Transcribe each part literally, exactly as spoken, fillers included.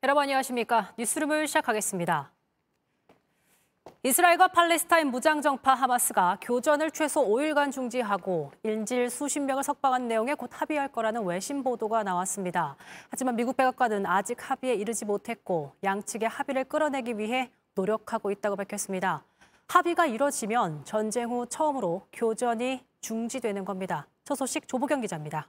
여러분 안녕하십니까? 뉴스룸을 시작하겠습니다. 이스라엘과 팔레스타인 무장정파 하마스가 교전을 최소 오 일간 중지하고 인질 수십 명을 석방한 내용에 곧 합의할 거라는 외신 보도가 나왔습니다. 하지만 미국 백악관은 아직 합의에 이르지 못했고 양측의 합의를 끌어내기 위해 노력하고 있다고 밝혔습니다. 합의가 이뤄지면 전쟁 후 처음으로 교전이 중지되는 겁니다. 첫 소식 조보경 기자입니다.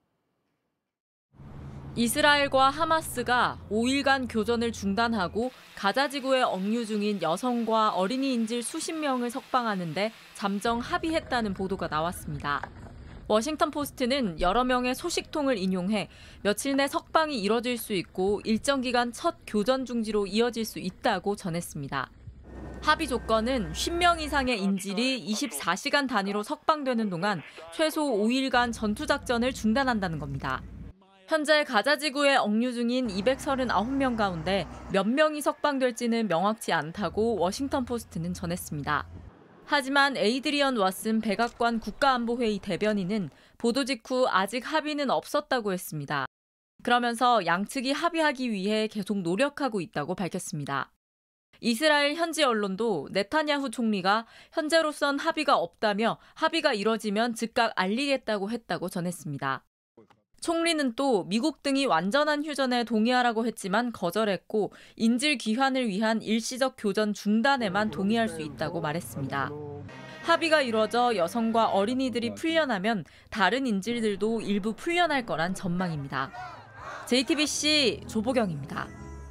이스라엘과 하마스가 오 일간 교전을 중단하고 가자 지구에 억류 중인 여성과 어린이 인질 수십 명을 석방하는 데 잠정 합의했다는 보도가 나왔습니다. 워싱턴 포스트는 여러 명의 소식통을 인용해 며칠 내 석방이 이뤄질 수 있고 일정 기간 첫 교전 중지로 이어질 수 있다고 전했습니다. 합의 조건은 십 명 이상의 인질이 이십사 시간 단위로 석방되는 동안 최소 오 일간 전투작전을 중단한다는 겁니다. 현재 가자 지구에 억류 중인 이백삼십구 명 가운데 몇 명이 석방될지는 명확치 않다고 워싱턴 포스트는 전했습니다. 하지만 에이드리언 왓슨 백악관 국가안보회의 대변인은 보도 직후 아직 합의는 없었다고 했습니다. 그러면서 양측이 합의하기 위해 계속 노력하고 있다고 밝혔습니다. 이스라엘 현지 언론도 네타냐후 총리가 현재로선 합의가 없다며 합의가 이뤄지면 즉각 알리겠다고 했다고 전했습니다. 총리는 또 미국 등이 완전한 휴전에 동의하라고 했지만 거절했고 인질 귀환을 위한 일시적 교전 중단에만 동의할 수 있다고 말했습니다. 합의가 이루어져 여성과 어린이들이 풀려나면 다른 인질들도 일부 풀려날 거란 전망입니다. 제이티비씨 조보경입니다.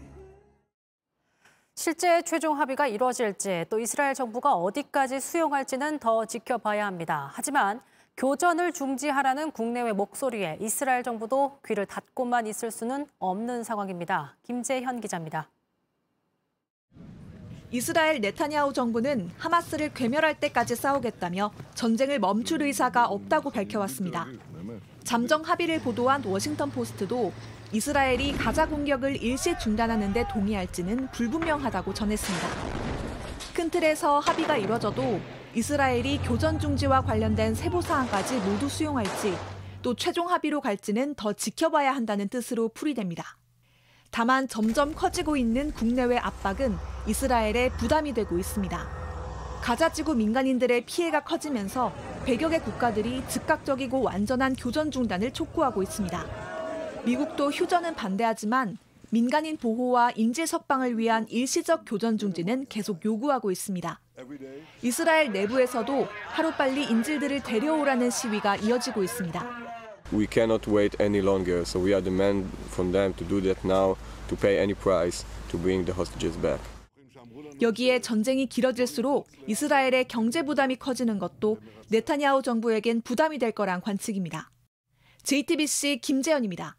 실제 최종 합의가 이루어질지 또 이스라엘 정부가 어디까지 수용할지는 더 지켜봐야 합니다. 하지만 교전을 중지하라는 국내외 목소리에 이스라엘 정부도 귀를 닫고만 있을 수는 없는 상황입니다. 김재현 기자입니다. 이스라엘 네타냐후 정부는 하마스를 괴멸할 때까지 싸우겠다며 전쟁을 멈출 의사가 없다고 밝혀왔습니다. 잠정 합의를 보도한 워싱턴 포스트도 이스라엘이 가자 공격을 일시 중단하는 데 동의할지는 불분명하다고 전했습니다. 큰 틀에서 합의가 이뤄져도 이스라엘이 교전 중지와 관련된 세부 사항까지 모두 수용할지 또 최종 합의로 갈지는 더 지켜봐야 한다는 뜻으로 풀이됩니다. 다만 점점 커지고 있는 국내외 압박은 이스라엘에 부담이 되고 있습니다. 가자 지구 민간인들의 피해가 커지면서 백여 개 국가들이 즉각적이고 완전한 교전 중단을 촉구하고 있습니다. 미국도 휴전은 반대하지만 민간인 보호와 인질 석방을 위한 일시적 교전 중지는 계속 요구하고 있습니다. 이스라엘 내부에서도 하루빨리 인질들을 데려오라는 시위가 이어지고 있습니다. We cannot wait any longer, so we are demanding from them to do that now, to pay any price to bring the hostages back. 여기에 전쟁이 길어질수록 이스라엘의 경제 부담이 커지는 것도 네타냐후 정부에겐 부담이 될 거란 관측입니다. 제이티비씨 김재현입니다.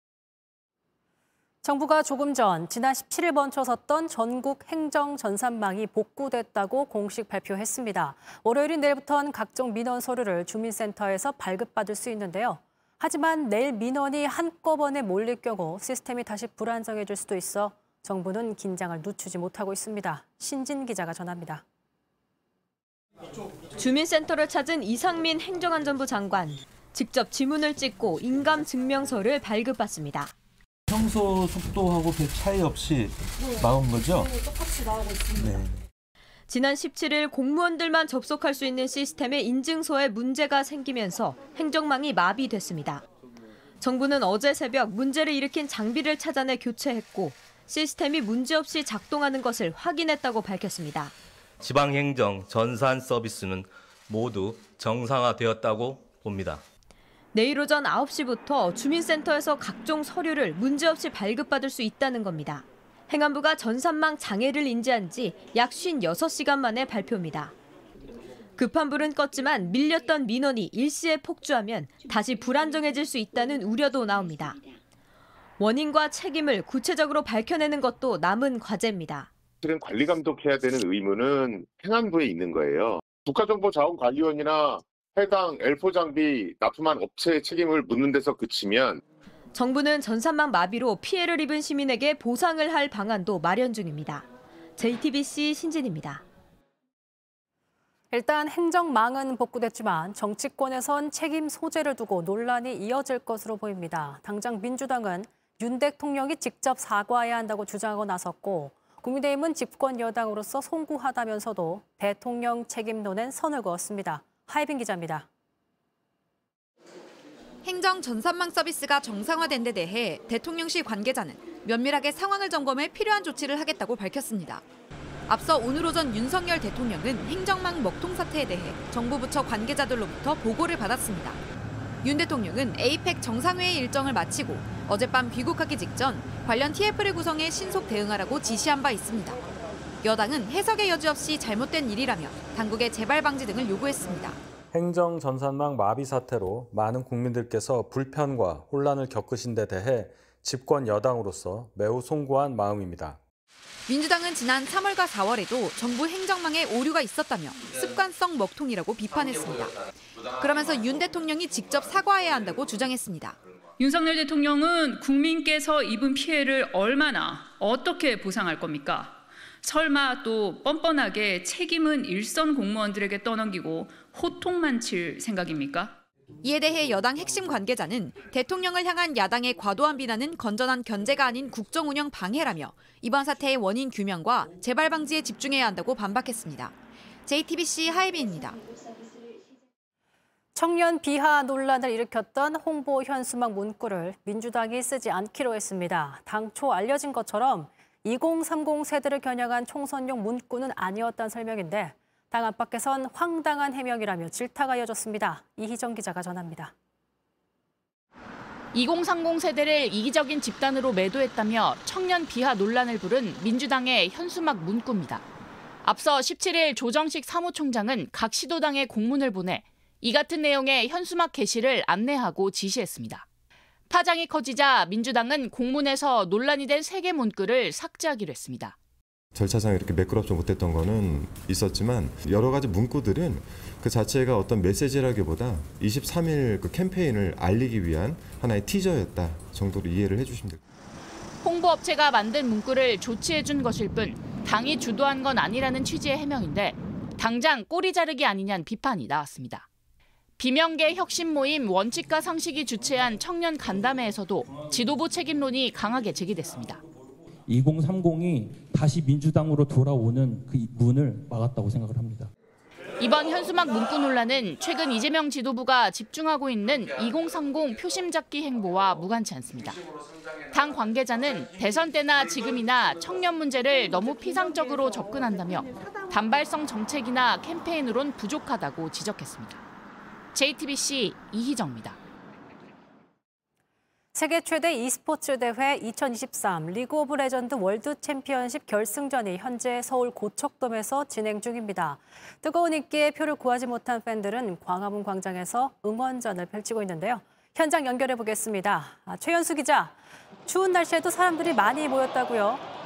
정부가 조금 전 지난 십칠 일 멈춰섰던 전국 행정 전산망이 복구됐다고 공식 발표했습니다. 월요일인 내일부터는 각종 민원 서류를 주민센터에서 발급받을 수 있는데요. 하지만 내일 민원이 한꺼번에 몰릴 경우 시스템이 다시 불안정해질 수도 있어 정부는 긴장을 늦추지 못하고 있습니다. 신진 기자가 전합니다. 주민센터를 찾은 이상민 행정안전부 장관. 직접 지문을 찍고 인감증명서를 발급받습니다. 평소 속도하고 별 차이 없이 나온 거죠? 네, 똑같이 나오고 있습니다. 네. 지난 십칠 일 공무원들만 접속할 수 있는 시스템의 인증서에 문제가 생기면서 행정망이 마비됐습니다. 정부는 어제 새벽 문제를 일으킨 장비를 찾아내 교체했고 시스템이 문제없이 작동하는 것을 확인했다고 밝혔습니다. 지방행정 전산 서비스는 모두 정상화되었다고 봅니다. 내일 오전 아홉 시부터 주민센터에서 각종 서류를 문제없이 발급받을 수 있다는 겁니다. 행안부가 전산망 장애를 인지한 지 약 오십육 시간 만에 발표입니다. 급한 불은 껐지만 밀렸던 민원이 일시에 폭주하면 다시 불안정해질 수 있다는 우려도 나옵니다. 원인과 책임을 구체적으로 밝혀내는 것도 남은 과제입니다. 실은 관리 감독해야 되는 의무는 행안부에 있는 거예요. 국가정보자원관리원이나 해당 엘포 장비 납품한 업체의 책임을 묻는 데서 그치면 정부는 전산망 마비로 피해를 입은 시민에게 보상을 할 방안도 마련 중입니다. 제이티비씨 신진입니다. 일단 행정망은 복구됐지만 정치권에선 책임 소재를 두고 논란이 이어질 것으로 보입니다. 당장 민주당은 윤 대통령이 직접 사과해야 한다고 주장하고 나섰고 국민의힘은 집권 여당으로서 송구하다면서도 대통령 책임론엔 선을 그었습니다. 하예빈 기자입니다. 행정 전산망 서비스가 정상화된 데 대해 대통령실 관계자는 면밀하게 상황을 점검해 필요한 조치를 하겠다고 밝혔습니다. 앞서 오늘 오전 윤석열 대통령은 행정망 먹통 사태에 대해 정부 부처 관계자들로부터 보고를 받았습니다. 윤 대통령은 에이펙 정상회의 일정을 마치고 어젯밤 귀국하기 직전 관련 티에프를 구성해 신속 대응하라고 지시한 바 있습니다. 여당은 해석의 여지 없이 잘못된 일이라며 당국의 재발 방지 등을 요구했습니다. 행정 전산망 마비 사태로 많은 국민들께서 불편과 혼란을 겪으신 데 대해 집권 여당으로서 매우 송구한 마음입니다. 민주당은 지난 삼월과 사월에도 정부 행정망에 오류가 있었다며 습관성 먹통이라고 비판했습니다. 그러면서 윤 대통령이 직접 사과해야 한다고 주장했습니다. 윤석열 대통령은 국민께서 입은 피해를 얼마나 어떻게 보상할 겁니까? 설마 또 뻔뻔하게 책임은 일선 공무원들에게 떠넘기고 호통만 칠 생각입니까? 이에 대해 여당 핵심 관계자는 대통령을 향한 야당의 과도한 비난은 건전한 견제가 아닌 국정 운영 방해라며 이번 사태의 원인 규명과 재발 방지에 집중해야 한다고 반박했습니다. 제이티비씨 하예빈입니다. 청년 비하 논란을 일으켰던 홍보 현수막 문구를 민주당이 쓰지 않기로 했습니다. 당초 알려진 것처럼 이공삼공 세대를 겨냥한 총선용 문구는 아니었다는 설명인데 당 안팎에선 황당한 해명이라며 질타가 이어졌습니다. 이희정 기자가 전합니다. 이공삼공 세대를 이기적인 집단으로 매도했다며 청년 비하 논란을 부른 민주당의 현수막 문구입니다. 앞서 십칠 일 조정식 사무총장은 각 시도당에 공문을 보내 이 같은 내용의 현수막 게시를 안내하고 지시했습니다. 파장이 커지자 민주당은 공문에서 논란이 된 세 개 문구를 삭제하기로 했습니다. 절차상 이렇게 매끄럽지 못했던 거는 있었지만 여러 가지 문구들은 그 자체가 어떤 메시지라기보다 이십삼 일 그 캠페인을 알리기 위한 하나의 티저였다 정도로 이해를 해주시면 됩니다. 홍보업체가 만든 문구를 조치해준 것일 뿐 당이 주도한 건 아니라는 취지의 해명인데 당장 꼬리 자르기 아니냐는 비판이 나왔습니다. 비명계 혁신 모임 원칙과 상식이 주최한 청년 간담회에서도 지도부 책임론이 강하게 제기됐습니다. 이공삼공이 다시 민주당으로 돌아오는 그 문을 막았다고 생각을 합니다. 이번 현수막 문구 논란은 최근 이재명 지도부가 집중하고 있는 이공삼공 표심 잡기 행보와 무관치 않습니다. 당 관계자는 대선 때나 지금이나 청년 문제를 너무 피상적으로 접근한다며 단발성 정책이나 캠페인으론 부족하다고 지적했습니다. 제이티비씨 이희정입니다. 세계 최대 e스포츠 대회 이천이십삼 리그 오브 레전드 월드 챔피언십 결승전이 현재 서울 고척돔에서 진행 중입니다. 뜨거운 인기에 표를 구하지 못한 팬들은 광화문 광장에서 응원전을 펼치고 있는데요. 현장 연결해 보겠습니다. 아, 최연수 기자, 추운 날씨에도 사람들이 많이 모였다고요?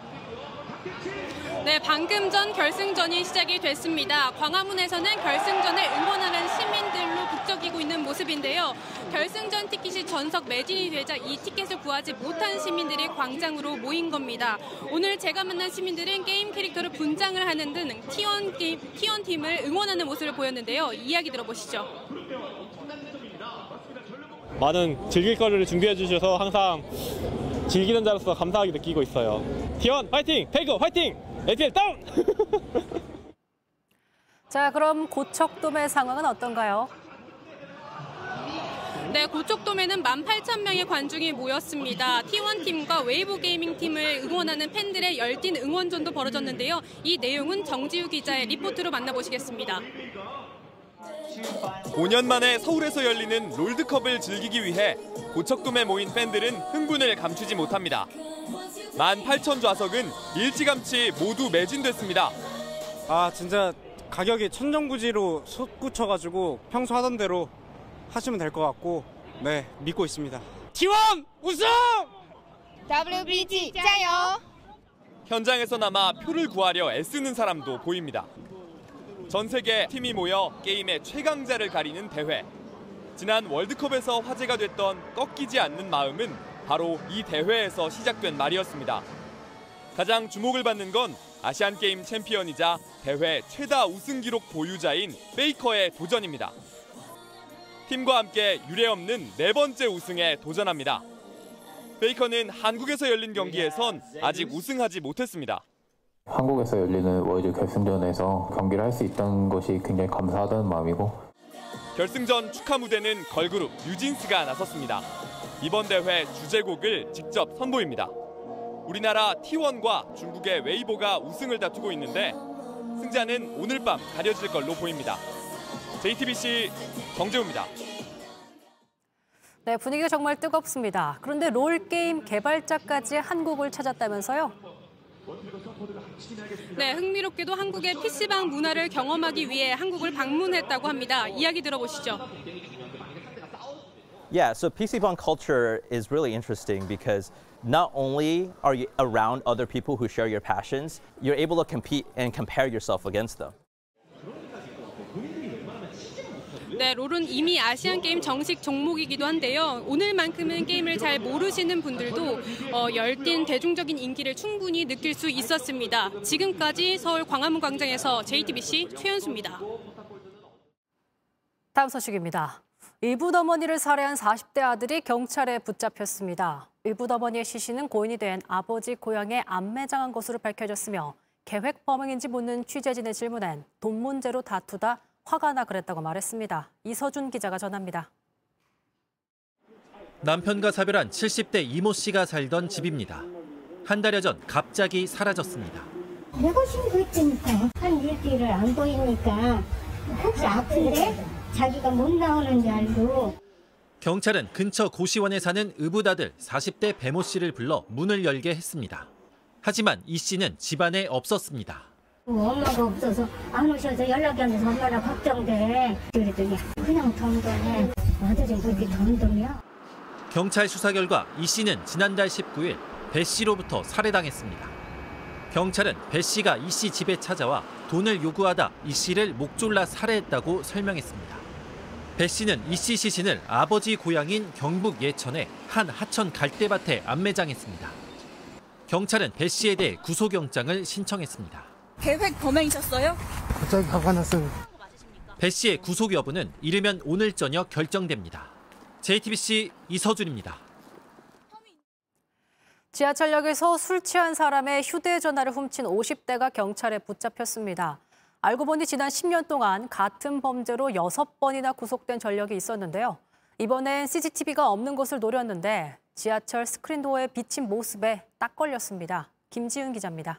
네, 방금 전 결승전이 시작이 됐습니다. 광화문에서는 결승전을 응원하는 시민들로 북적이고 있는 모습인데요. 결승전 티켓이 전석 매진이 되자 이 티켓을 구하지 못한 시민들이 광장으로 모인 겁니다. 오늘 제가 만난 시민들은 게임 캐릭터를 분장을 하는 등 티원, 게임, 티원 팀을 응원하는 모습을 보였는데요. 이야기 들어보시죠. 많은 즐길 거리를 준비해 주셔서 항상 즐기는 자로서 감사하게 느끼고 있어요. 티원 화이팅! 배그 화이팅! 에이피엘 다운! 자, 그럼 고척돔의 상황은 어떤가요? 네, 고척돔에는 만 팔천 명의 관중이 모였습니다. 티원 팀과 웨이브 게이밍 팀을 응원하는 팬들의 열띤 응원전도 벌어졌는데요. 이 내용은 정지우 기자의 리포트로 만나보시겠습니다. 오 년 만에 서울에서 열리는 롤드컵을 즐기기 위해 고척돔에 모인 팬들은 흥분을 감추지 못합니다. 만 팔천 좌석은 일찌감치 모두 매진됐습니다. 아, 진짜 가격이 천정부지로 솟구쳐가지고 평소 하던 대로 하시면 될 것 같고, 네, 믿고 있습니다. 티원 우승! 더블유비지 짜요! 현장에서나마 표를 구하려 애쓰는 사람도 보입니다. 전 세계 팀이 모여 게임의 최강자를 가리는 대회. 지난 월드컵에서 화제가 됐던 꺾이지 않는 마음은 바로 이 대회에서 시작된 말이었습니다. 가장 주목을 받는 건 아시안게임 챔피언이자 대회 최다 우승 기록 보유자인 페이커의 도전입니다. 팀과 함께 유례없는 네 번째 우승에 도전합니다. 페이커는 한국에서 열린 경기에선 아직 우승하지 못했습니다. 한국에서 열리는 월드 결승전에서 경기를 할 수 있다는 것이 굉장히 감사하다는 마음이고, 결승전 축하 무대는 걸그룹 뉴진스가 나섰습니다. 이번 대회 주제곡을 직접 선보입니다. 우리나라 티원과 중국의 웨이보가 우승을 다투고 있는데 승자는 오늘 밤 가려질 걸로 보입니다. 제이티비씨 정재우입니다. 네, 분위기가 정말 뜨겁습니다. 그런데 롤게임 개발자까지 한국을 찾았다면서요? 네, 흥미롭게도 한국의 피시방 문화를 경험하기 위해 한국을 방문했다고 합니다. 이야기 들어보시죠. Yeah, so 피시방 culture is really interesting because not only are you around other people who share your passions, you're able to compete and compare yourself against them. 네, 롤은 이미 아시안 게임 정식 종목이기도 한데요. 오늘만큼은 게임을 잘 모르시는 분들도 어, 열띤 대중적인 인기를 충분히 느낄 수 있었습니다. 지금까지 서울 광화문 광장에서 제이티비씨 최연수입니다. 다음 소식입니다. 이붓어머니를 살해한 사십 대 아들이 경찰에 붙잡혔습니다. 이붓어머니의 시신은 고인이 된 아버지 고향에 안매장한 것으로 밝혀졌으며 계획 범행인지 묻는 취재진의 질문엔 돈 문제로 다투다 화가 나 그랬다고 말했습니다. 이서준 기자가 전합니다. 남편과 사별한 칠십 대 이모 씨가 살던 집입니다. 한 달여 전 갑자기 사라졌습니다. 내가 신고했으니까 한 일주일을 안 보이니까 혹시 아픈데 자기가 못 나오는 줄 알고. 경찰은 근처 고시원에 사는 의붓아들 사십 대 배모 씨를 불러 문을 열게 했습니다. 하지만 이 씨는 집안에 없었습니다. 엄마가 없어서 안 오셔서 연락이 안 돼서 얼마나 걱정돼. 그랬더니 그냥 덤덤해. 아들이 그렇게 덤덤이야? 경찰 수사 결과 이 씨는 지난달 십구 일 배 씨로부터 살해당했습니다. 경찰은 배 씨가 이 씨 집에 찾아와 돈을 요구하다 이 씨를 목 졸라 살해했다고 설명했습니다. 배 씨는 이 씨 시신을 아버지 고향인 경북 예천의 한 하천 갈대밭에 안매장했습니다. 경찰은 배 씨에 대해 구속영장을 신청했습니다. 계획 범행이셨어요? 갑자기 화가 났어요. 배 씨의 구속 여부는 이르면 오늘 저녁 결정됩니다. 제이티비씨 이서준입니다. 지하철역에서 술 취한 사람의 휴대전화를 훔친 오십 대가 경찰에 붙잡혔습니다. 알고 보니 지난 십 년 동안 같은 범죄로 여섯 번이나 구속된 전력이 있었는데요. 이번엔 씨씨티비가 없는 곳을 노렸는데 지하철 스크린도어에 비친 모습에 딱 걸렸습니다. 김지은 기자입니다.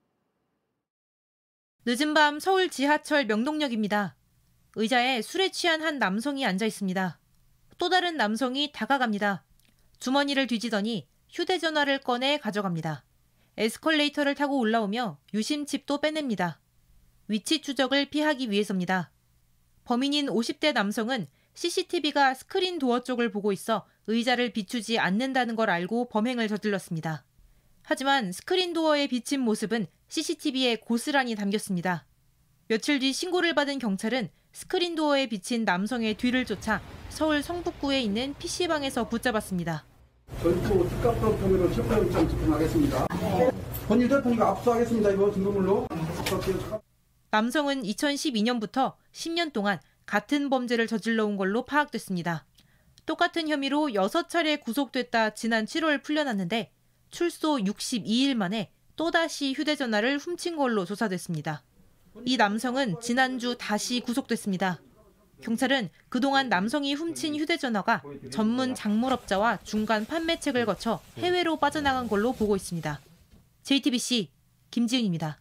늦은 밤 서울 지하철 명동역입니다. 의자에 술에 취한 한 남성이 앉아 있습니다. 또 다른 남성이 다가갑니다. 주머니를 뒤지더니 휴대전화를 꺼내 가져갑니다. 에스컬레이터를 타고 올라오며 유심칩도 빼냅니다. 위치 추적을 피하기 위해서입니다. 범인인 오십 대 남성은 씨씨티비가 스크린 도어 쪽을 보고 있어 의자를 비추지 않는다는 걸 알고 범행을 저질렀습니다. 하지만 스크린 도어에 비친 모습은 씨씨티비에 고스란히 담겼습니다. 며칠 뒤 신고를 받은 경찰은 스크린 도어에 비친 남성의 뒤를 쫓아 서울 성북구에 있는 피시방에서 붙잡았습니다. 전투 특가법 혐의로 체포영장 집행하겠습니다. 본 휴대폰이가 압수하겠습니다. 이거 증거물로. 남성은 이천십이 년부터 십 년 동안 같은 범죄를 저질러 온 걸로 파악됐습니다. 똑같은 혐의로 여섯 차례 구속됐다 지난 칠월 풀려났는데 출소 육십이 일 만에 또다시 휴대전화를 훔친 걸로 조사됐습니다. 이 남성은 지난주 다시 구속됐습니다. 경찰은 그동안 남성이 훔친 휴대전화가 전문 작물업자와 중간 판매책을 거쳐 해외로 빠져나간 걸로 보고 있습니다. 제이티비씨 김지은입니다.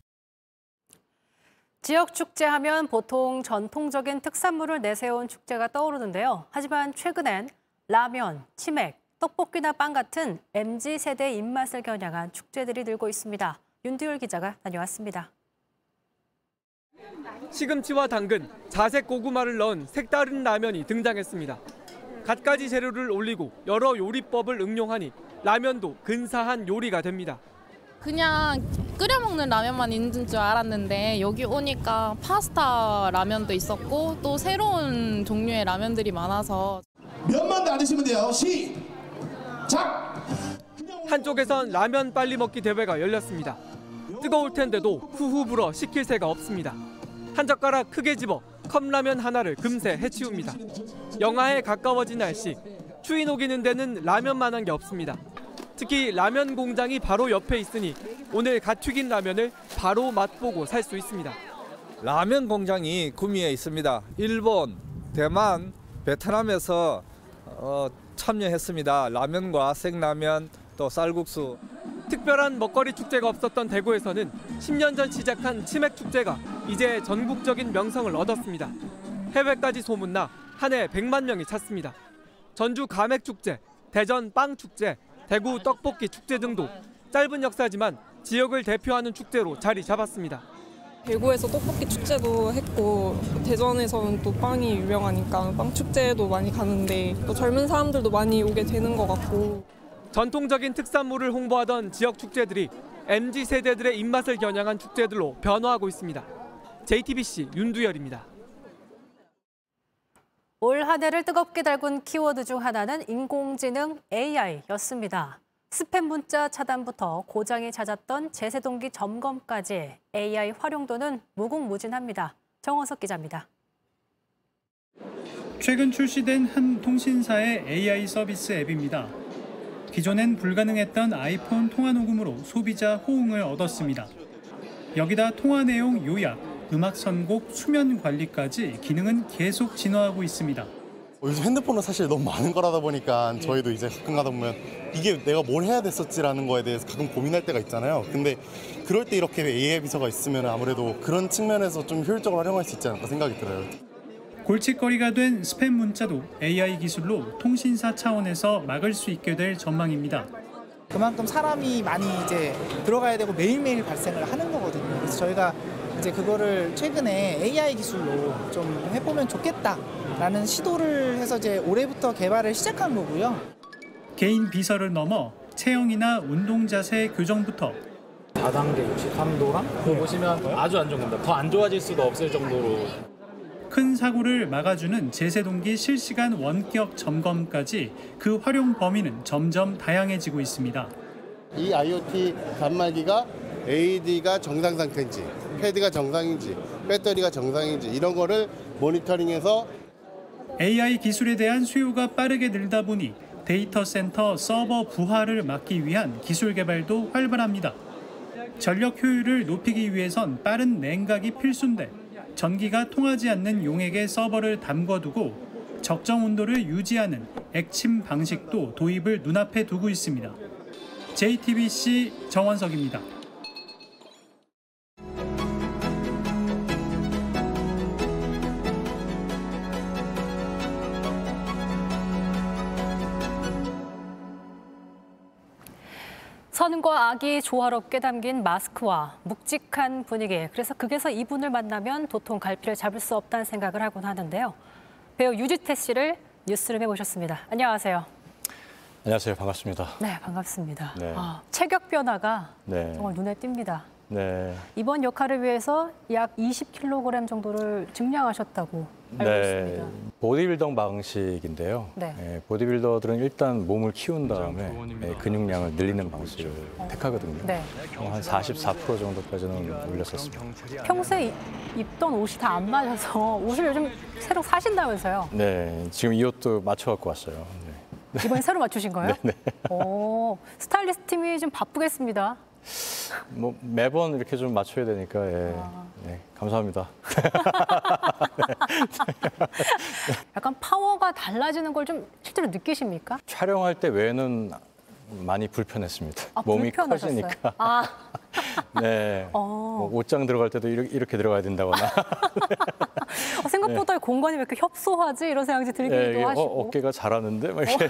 지역 축제하면 보통 전통적인 특산물을 내세운 축제가 떠오르는데요. 하지만 최근엔 라면, 치맥, 떡볶이나 빵 같은 엠지 세대의 입맛을 겨냥한 축제들이 늘고 있습니다. 윤두율 기자가 다녀왔습니다. 시금치와 당근, 자색 고구마를 넣은 색다른 라면이 등장했습니다. 갖가지 재료를 올리고 여러 요리법을 응용하니 라면도 근사한 요리가 됩니다. 그냥 끓여 먹는 라면만 있는 줄 알았는데 여기 오니까 파스타 라면도 있었고 또 새로운 종류의 라면들이 많아서 면만 나르시면 돼요. 시작! 한쪽에선 라면 빨리 먹기 대회가 열렸습니다. 뜨거울 텐데도 후후 불어 식힐 새가 없습니다. 한 젓가락 크게 집어 컵라면 하나를 금세 해치웁니다. 영하에 가까워진 날씨, 추위 녹이는 데는 라면만한 게 없습니다. 특히 라면 공장이 바로 옆에 있으니 오늘 갓 튀긴 라면을 바로 맛보고 살 수 있습니다. 라면 공장이 구미에 있습니다. 일본, 대만, 베트남에서 어, 참여했습니다. 라면과 생라면, 또 쌀국수. 특별한 먹거리 축제가 없었던 대구에서는 십 년 전 시작한 치맥 축제가 이제 전국적인 명성을 얻었습니다. 해외까지 소문나 한 해 백만 명이 찾습니다. 전주 가맥 축제, 대전 빵 축제, 대구 떡볶이 축제 등도 짧은 역사지만 지역을 대표하는 축제로 자리 잡았습니다. 대구에서 떡볶이 축제도 했고 대전에서는 또 빵이 유명하니까 빵 축제도 많이 가는데 또 젊은 사람들도 많이 오게 되는 것 같고. 전통적인 특산물을 홍보하던 지역 축제들이 엠지 세대들의 입맛을 겨냥한 축제들로 변화하고 있습니다. 제이티비씨 윤두열입니다. 올 한 해를 뜨겁게 달군 키워드 중 하나는 인공지능 에이아이였습니다. 스팸 문자 차단부터 고장이 잦았던 제세동기 점검까지 에이아이 활용도는 무궁무진합니다. 정원석 기자입니다. 최근 출시된 한 통신사의 에이아이 서비스 앱입니다. 기존엔 불가능했던 아이폰 통화 녹음으로 소비자 호응을 얻었습니다. 여기다 통화 내용 요약, 음악 선곡, 수면 관리까지 기능은 계속 진화하고 있습니다. 요즘 핸드폰은 사실 너무 많은 거라다 보니까 저희도 이제 가끔 가다 보면 이게 내가 뭘 해야 됐었지라는 거에 대해서 가끔 고민할 때가 있잖아요. 근데 그럴 때 이렇게 에이아이 비서가 있으면 아무래도 그런 측면에서 좀 효율적으로 활용할 수 있지 않을까 생각이 들어요. 골칫거리가 된 스팸 문자도 에이아이 기술로 통신사 차원에서 막을 수 있게 될 전망입니다. 그만큼 사람이 많이 이제 들어가야 되고 매일매일 발생을 하는 거거든요. 그래서 저희가 이제 그거를 최근에 에이아이 기술로 좀 해보면 좋겠다라는 시도를 해서 이제 올해부터 개발을 시작한 거고요. 개인 비서를 넘어 체형이나 운동 자세 교정부터 사 단계 육십삼 도랑 그거 보시면 아주 안 좋은 겁니다. 더 안 좋아질 수가 없을 정도로. 큰 사고를 막아주는 제세동기 실시간 원격 점검까지 그 활용 범위는 점점 다양해지고 있습니다. 이 아이오티 단말기가 에이디가 정상 상태인지, 패드가 정상인지, 배터리가 정상인지 이런 거를 모니터링해서 에이아이 기술에 대한 수요가 빠르게 늘다 보니 데이터 센터 서버 부하를 막기 위한 기술 개발도 활발합니다. 전력 효율을 높이기 위해선 빠른 냉각이 필수인데 전기가 통하지 않는 용액에 서버를 담궈두고 적정 온도를 유지하는 액침 방식도 도입을 눈앞에 두고 있습니다. 제이티비씨 정원석입니다. 선과 악이 조화롭게 담긴 마스크와 묵직한 분위기. 그래서 극에서 이분을 만나면 도통 갈피를 잡을 수 없다는 생각을 하곤 하는데요. 배우 유지태 씨를 뉴스룸에 모셨습니다. 안녕하세요. 안녕하세요. 반갑습니다. 네, 반갑습니다. 네. 아, 체격 변화가 네. 정말 눈에 띕니다. 네. 이번 역할을 위해서 약 이십 킬로그램 정도를 증량하셨다고 알고 네. 있습니다. 보디빌더 방식인데요. 네. 네, 보디빌더들은 일단 몸을 키운 다음에 네, 근육량을 늘리는 방식을 택하거든요. 네. 한 사십사 퍼센트 정도까지는 올렸었습니다. 평소에 입던 옷이 다 안 맞아서 옷을 요즘 새로 사신다면서요? 네, 지금 이 옷도 맞춰 갖고 왔어요. 네. 이번에 새로 맞추신 거예요? 네. 네. 오, 스타일리스트 팀이 좀 바쁘겠습니다. 뭐 매번 이렇게 좀 맞춰야 되니까 예. 아. 네, 감사합니다. 약간 파워가 달라지는 걸 좀 실제로 느끼십니까? 촬영할 때 외에는 많이 불편했습니다. 아, 몸이 불편하셨어요? 커지니까. 아. 네. 어. 뭐 옷장 들어갈 때도 이렇게, 이렇게 들어가야 된다거나. 어, 생각보다 네. 공간이 왜 이렇게 협소하지? 이런 생각이 들기도 네, 하시고. 어, 어깨가 자라는데? 막 이렇게.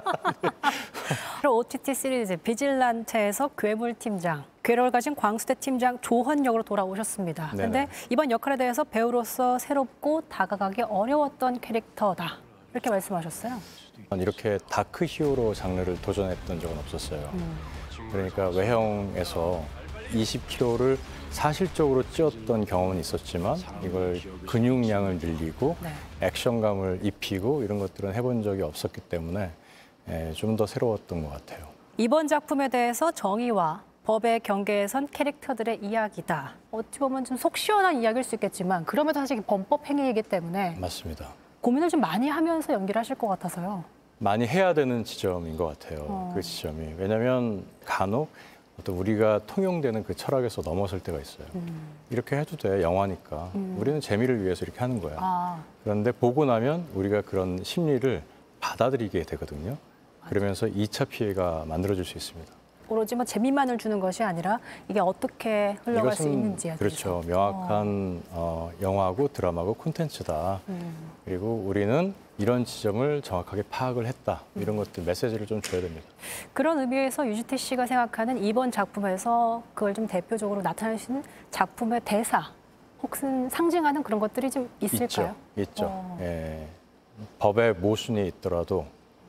어. 오티티 시리즈 비질란테에서 괴물팀장, 괴력을 가진 광수대 팀장 조헌 역으로 돌아오셨습니다. 그런데 이번 역할에 대해서 배우로서 새롭고 다가가기 어려웠던 캐릭터다. 이렇게 말씀하셨어요. 이렇게 다크 히어로 장르를 도전했던 적은 없었어요. 음. 그러니까 외형에서 이십 킬로그램를 사실적으로 찌었던 경험은 있었지만 이걸 근육량을 늘리고 네. 액션감을 입히고 이런 것들은 해본 적이 없었기 때문에 좀 더 새로웠던 것 같아요. 이번 작품에 대해서 정의와 법의 경계에 선 캐릭터들의 이야기다. 어찌 보면 좀 속 시원한 이야기일 수 있겠지만 그럼에도 사실 범법 행위이기 때문에 맞습니다. 고민을 좀 많이 하면서 연기를 하실 것 같아서요. 많이 해야 되는 지점인 것 같아요. 어. 그 지점이. 왜냐하면 간혹 어떤 우리가 통용되는 그 철학에서 넘어설 때가 있어요. 음. 이렇게 해도 돼, 영화니까. 음. 우리는 재미를 위해서 이렇게 하는 거야. 아. 그런데 보고 나면 우리가 그런 심리를 받아들이게 되거든요. 그러면서 이 차 피해가 만들어질 수 있습니다. 오로지 뭐 재미만을 주는 것이 아니라 이게 어떻게 흘러갈 수 있는지에 대해서. 그렇죠. 명확한 어. 어, 영화고 드라마고 콘텐츠다. 음. 그리고 우리는 이런 지점을 정확하게 파악을 했다. 이런 것들 메시지를 좀 줘야 됩니다. 그런 의미에서 유지태 씨가 생각하는 이번 작품에서 그걸 좀 대표적으로 나타낼 수 있는 작품의 대사 혹은 상징하는 그런 것들이 좀 있을까요? 있죠. 있죠. 어. 예. 법에 모순이 있더라도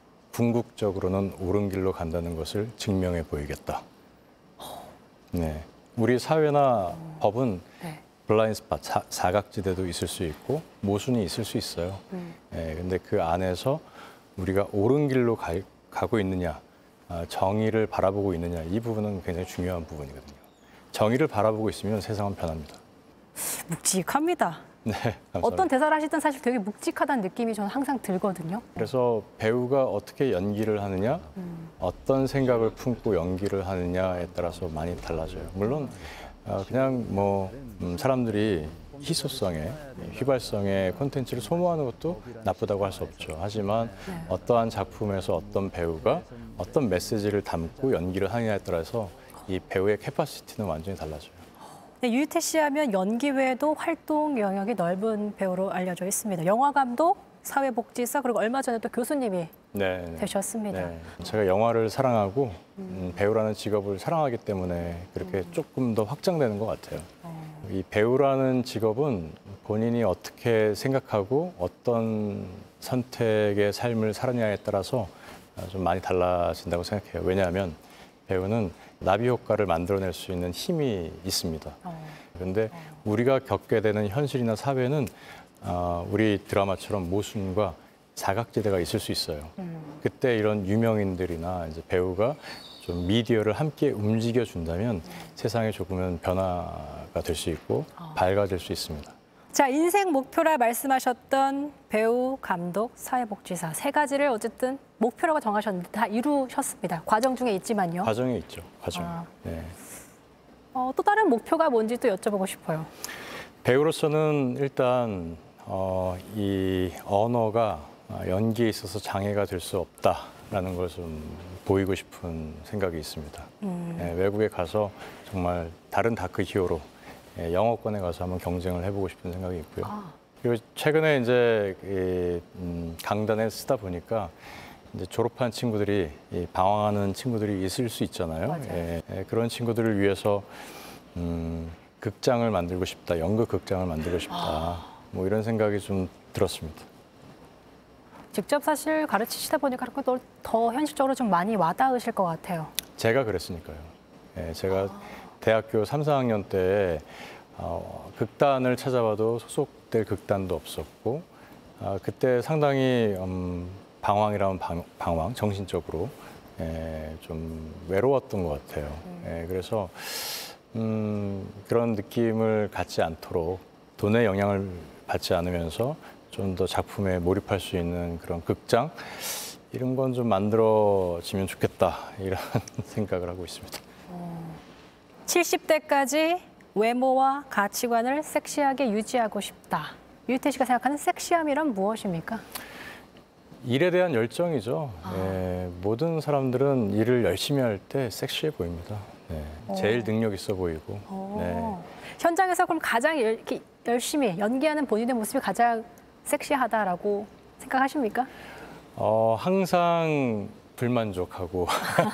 궁극적으로는 옳은 길로 간다는 것을 증명해 보이겠다. 네. 우리 사회나 법은 네. 블라인드 스팟, 사, 사각지대도 있을 수 있고 모순이 있을 수 있어요. 음. 예, 근데 그 안에서 우리가 옳은 길로 가, 가고 있느냐, 아, 정의를 바라보고 있느냐, 이 부분은 굉장히 중요한 부분이거든요. 정의를 바라보고 있으면 세상은 변합니다. 묵직합니다. 네, 감사합니다. 어떤 대사를 하시든 사실 되게 묵직하다는 느낌이 저는 항상 들거든요. 그래서 배우가 어떻게 연기를 하느냐, 음. 어떤 생각을 품고 연기를 하느냐에 따라서 많이 달라져요. 물론 어, 그냥 뭐 음, 사람들이 희소성에, 휘발성의 콘텐츠를 소모하는 것도 나쁘다고 할 수 없죠. 하지만 네. 어떠한 작품에서 어떤 배우가 어떤 메시지를 담고 연기를 하느냐에 따라서 이 배우의 캐파시티는 완전히 달라져요. 네, 유희태 씨 하면 연기 외에도 활동 영역이 넓은 배우로 알려져 있습니다. 영화 감독, 사회복지사, 그리고 얼마 전에 또 교수님이 네, 네. 되셨습니다. 네. 제가 영화를 사랑하고 음, 배우라는 직업을 사랑하기 때문에 그렇게 음. 조금 더 확장되는 것 같아요. 어. 이 배우라는 직업은 본인이 어떻게 생각하고 어떤 선택의 삶을 살느냐에 따라서 좀 많이 달라진다고 생각해요. 왜냐하면 배우는 나비 효과를 만들어낼 수 있는 힘이 있습니다. 그런데 어. 우리가 겪게 되는 현실이나 사회는 어, 우리 드라마처럼 모순과 사각지대가 있을 수 있어요. 음. 그때 이런 유명인들이나 이제 배우가 좀 미디어를 함께 움직여 준다면 음. 세상에 조금은 변화가 될 수 있고 어. 밝아질 수 있습니다. 자, 인생 목표라 말씀하셨던 배우, 감독, 사회복지사 세 가지를 어쨌든 목표라고 정하셨는데 다 이루셨습니다. 과정 중에 있지만요. 과정에 있죠. 과정. 아. 네. 어, 또 다른 목표가 뭔지 또 여쭤보고 싶어요. 배우로서는 일단 어, 이 언어가 연기에 있어서 장애가 될 수 없다라는 걸 좀 보이고 싶은 생각이 있습니다. 음. 네, 외국에 가서 정말 다른 다크 히어로 예, 영어권에 가서 한번 경쟁을 해보고 싶은 생각이 있고요. 아. 그리고 최근에 이제 이, 음, 강단에 쓰다 보니까 이제 졸업한 친구들이 이 방황하는 친구들이 있을 수 있잖아요. 예, 예, 그런 친구들을 위해서 음, 극장을 만들고 싶다, 연극 극장을 만들고 싶다, 아. 뭐 이런 생각이 좀 들었습니다. 직접 사실 가르치시다 보니까 더, 더 현실적으로 좀 많이 와닿으실 것 같아요. 제가 그랬으니까요. 예, 제가 대학교 삼, 사 학년 때 어, 극단을 찾아봐도 소속될 극단도 없었고 아, 그때 상당히 음, 방황이라면 방, 방황, 정신적으로 예, 좀 외로웠던 것 같아요. 예, 그래서 음, 그런 느낌을 갖지 않도록 돈의 영향을 받지 않으면서 좀 더 작품에 몰입할 수 있는 그런 극장 이런 건 좀 만들어지면 좋겠다 이런 생각을 하고 있습니다. 칠십 대까지 외모와 가치관을 섹시하게 유지하고 싶다. 유희태 씨가 생각하는 섹시함이란 무엇입니까? 일에 대한 열정이죠. 아. 예, 모든 사람들은 일을 열심히 할 때 섹시해 보입니다. 네, 제일 어. 능력 있어 보이고. 네. 어. 현장에서 그럼 가장 열, 이렇게 열심히 연기하는 본인의 모습이 가장 섹시하다라고 생각하십니까? 어, 항상 불만족하고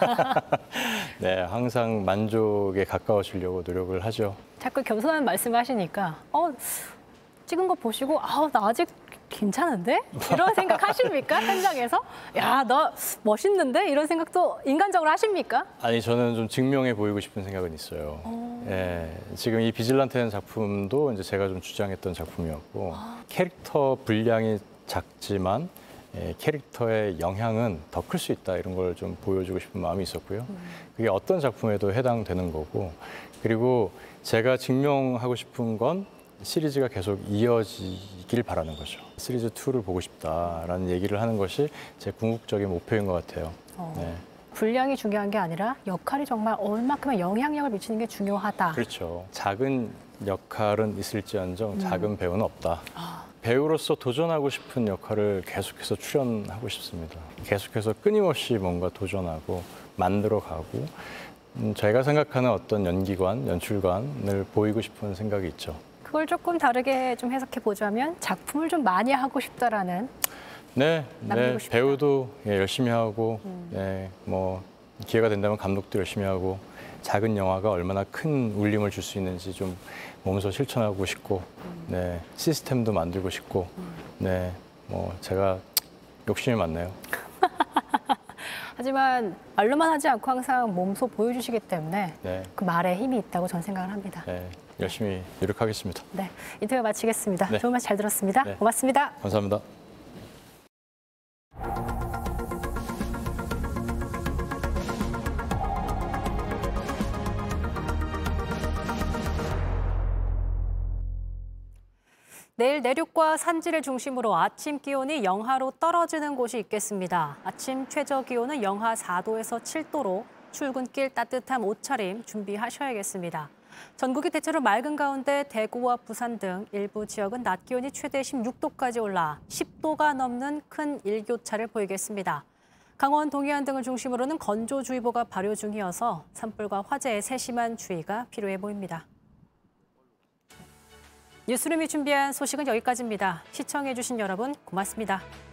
네, 항상 만족에 가까워지려고 노력을 하죠. 자꾸 겸손한 말씀을 하시니까 어, 찍은 거 보시고 아, 나 아직 괜찮은데? 이런 생각 하십니까? 현장에서? 야, 너 멋있는데? 이런 생각도 인간적으로 하십니까? 아니, 저는 좀 증명해 보이고 싶은 생각은 있어요. 어. 예, 지금 이 비질란테는 작품도 이제 제가 좀 주장했던 작품이었고 아. 캐릭터 분량이 작지만 예, 캐릭터의 영향은 더 클 수 있다 이런 걸 좀 보여주고 싶은 마음이 있었고요. 음. 그게 어떤 작품에도 해당되는 거고 그리고 제가 증명하고 싶은 건 시리즈가 계속 이어지길 바라는 거죠. 시리즈 이를 보고 싶다라는 얘기를 하는 것이 제 궁극적인 목표인 것 같아요. 어. 네. 분량이 중요한 게 아니라 역할이 정말 얼마큼의 영향력을 미치는 게 중요하다. 그렇죠. 작은 역할은 있을지언정 음. 작은 배우는 없다. 아. 배우로서 도전하고 싶은 역할을 계속해서 출연하고 싶습니다. 계속해서 끊임없이 뭔가 도전하고 만들어가고 음, 제가 생각하는 어떤 연기관, 연출관을 보이고 싶은 생각이 있죠. 그걸 조금 다르게 좀 해석해 보자면 작품을 좀 많이 하고 싶다라는. 네, 네 싶다. 배우도 예, 열심히 하고, 음. 네, 뭐 기회가 된다면 감독도 열심히 하고, 작은 영화가 얼마나 큰 울림을 줄 수 있는지 좀 몸소 실천하고 싶고, 음. 네, 시스템도 만들고 싶고, 음. 네, 뭐 제가 욕심이 많네요. 하지만 말로만 하지 않고 항상 몸소 보여주시기 때문에 네, 그 말에 힘이 있다고 저는 생각을 합니다. 네, 열심히 노력하겠습니다. 네, 인터뷰 마치겠습니다. 네. 좋은 말씀 잘 들었습니다. 네. 고맙습니다. 감사합니다. 내일 내륙과 산지를 중심으로 아침 기온이 영하로 떨어지는 곳이 있겠습니다. 아침 최저 기온은 영하 사 도에서 칠 도로 출근길 따뜻한 옷차림 준비하셔야겠습니다. 전국이 대체로 맑은 가운데 대구와 부산 등 일부 지역은 낮 기온이 최대 십육 도까지 올라 십 도가 넘는 큰 일교차를 보이겠습니다. 강원, 동해안 등을 중심으로는 건조주의보가 발효 중이어서 산불과 화재에 세심한 주의가 필요해 보입니다. 뉴스룸이 준비한 소식은 여기까지입니다. 시청해주신 여러분 고맙습니다.